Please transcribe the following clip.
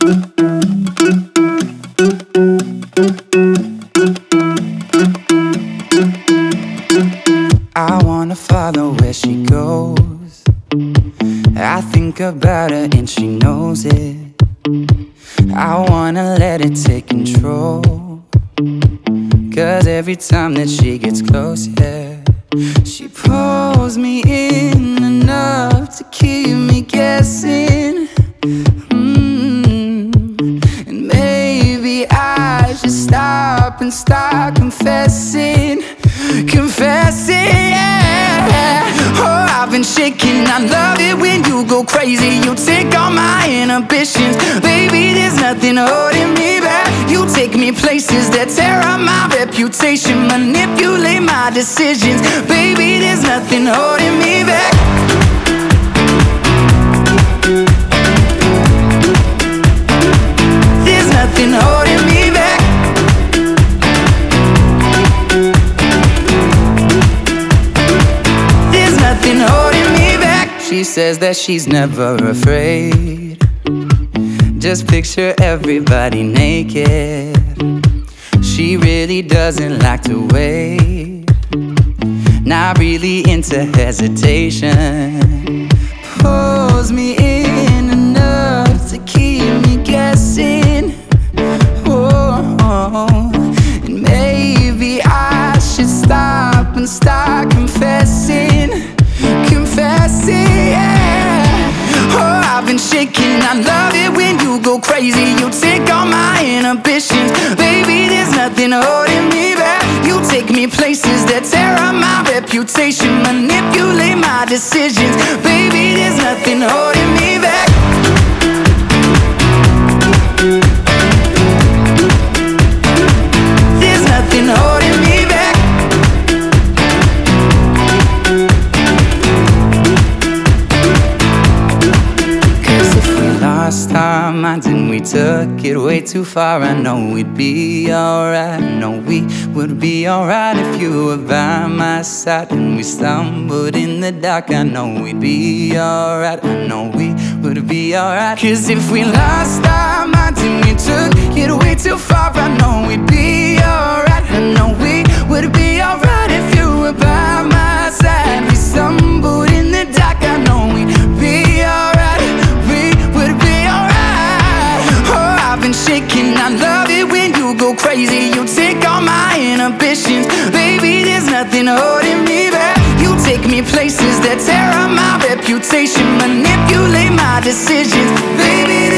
I wanna follow where she goes. I think about her and she knows it. I wanna let it take control, 'cause every time that she gets close, yeah, she pulls me in enough to keep me guessing. And maybe I should stop and start confessing. Yeah. Oh, I've been shaking. I love it when you go crazy. You take all my inhibitions. Baby, there's nothing holding me back. You take me places that tear up my reputation, manipulate my decisions. Baby, there's nothing holding me back. There's nothing holding me back. Holding me back. She says that she's never afraid. Just picture everybody naked. She really doesn't like to wait. Not really into hesitation. Pulls me in enough to keep me guessing. Oh, and maybe I should stop and start confessing. Yeah. Oh, I've been shaking. I love it when you go crazy. You take all my inhibitions. Baby, there's nothing holding me back. You take me places that tear up my reputation, manipulate my decisions. Baby, there's nothing holding me back. There's nothing holding me back. Lost our minds and we took it way too far. I know we'd be alright. I know we would be alright if you were by my side. And we stumbled in the dark. I know we'd be alright. I know we would be alright. 'Cause if we lost our minds and we took it way too far, I know we'd be alright. I know we would be alright if you were by my side. We stumbled in the dark. I know we'd be alright. Shaking. I love it when you go crazy. You take all my inhibitions. Baby, there's nothing holding me back. You take me places that tear up my reputation, manipulate my decisions. Baby,